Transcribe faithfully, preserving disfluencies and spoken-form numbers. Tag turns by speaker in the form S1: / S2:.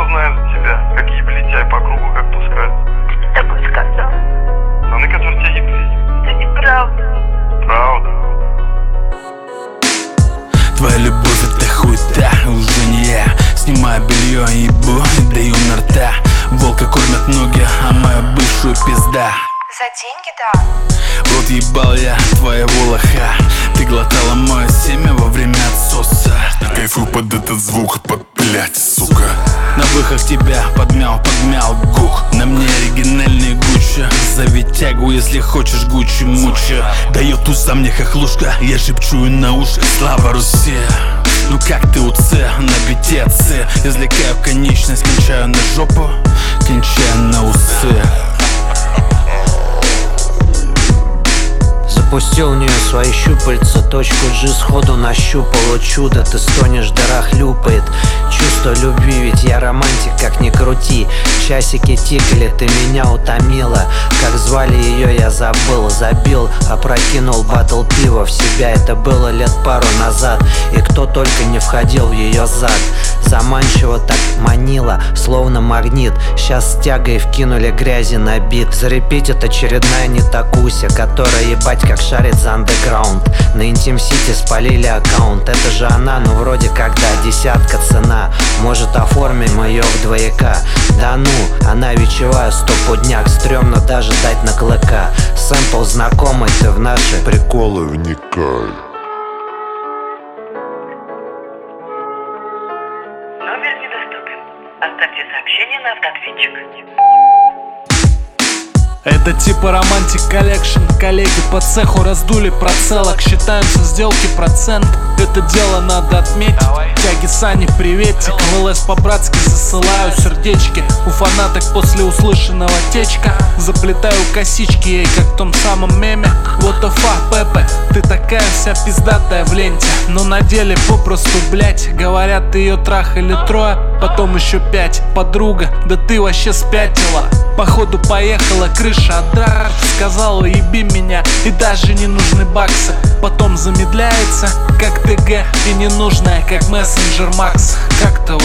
S1: Кто знает тебя, как еблить по кругу, как пускать?
S2: Такой сказал.
S1: Пацаны, которые тебя ебли.
S2: Это неправда.
S1: Правда.
S3: Твоя любовь это хуйта, уже не я. Снимаю белье, ебу и даю на рта. Волка кормят ноги, а мою бывшую пизда.
S2: За деньги, да.
S3: В рот ебал я твоего лоха. Ты глотала мое семя во время отсоса.
S4: Кайфую под этот звук, под блять, сука.
S3: На выхах тебя подмял, подмял гук. На мне оригинальный Гуччи. Зови тягу, если хочешь Гуччи муча. Дает уста мне хохлушка, я шепчу на уши: слава Руси. Ну как ты УЦ на бите отцы? Извлекаю конечность, кончаю на жопу, кончаю на усы.
S5: Запустил в нее свои щупальца, точку G сходу нащупал. О чудо, ты стонешь, дыра хлюпает. Чувство любви, ведь я романтик, как ни крути. Часики тикали, ты меня утомила. Как звали ее, я забыл, забил. Опрокинул баттл пива в себя, это было лет пару назад. И кто только не входил в ее зад. Заманчиво так манила, словно магнит. Сейчас с тягой вкинули грязи на бит. Зарепетит очередная не такуся, которая ебать как шарит за андеграунд. На Интим Сити спалили аккаунт. Это же она, ну вроде когда десятка цена. Может оформим ее в двояка. Да ну, она вечевая, стопудняк. Стремно даже дать на клыка. Сэмпл знакомый, ты в наши
S4: Приколы вникай.
S2: Номер недоступен. Оставьте сообщение на автоответчик.
S6: Это типа романтик коллекшн. Коллеги по цеху раздули процелок. Считаемся сделки процент. Это дело надо отметить. Тяги Сани, приветик. В ЛС по-братски засылаю сердечки. У фанаток после услышанного течка. Заплетаю косички ей, как в том самом меме. What the fuck, Пепе, ты такая вся пиздатая в ленте. Но на деле попросту, блять. Говорят, ты ее трахали трое, потом еще пять. Подруга, да ты вообще спятила. Походу поехала крыша от драж. Сказала, еби меня, и даже не нужны баксы. Потом замедляется, как ТГ, и ненужная, как мессенджер Макс. Как-то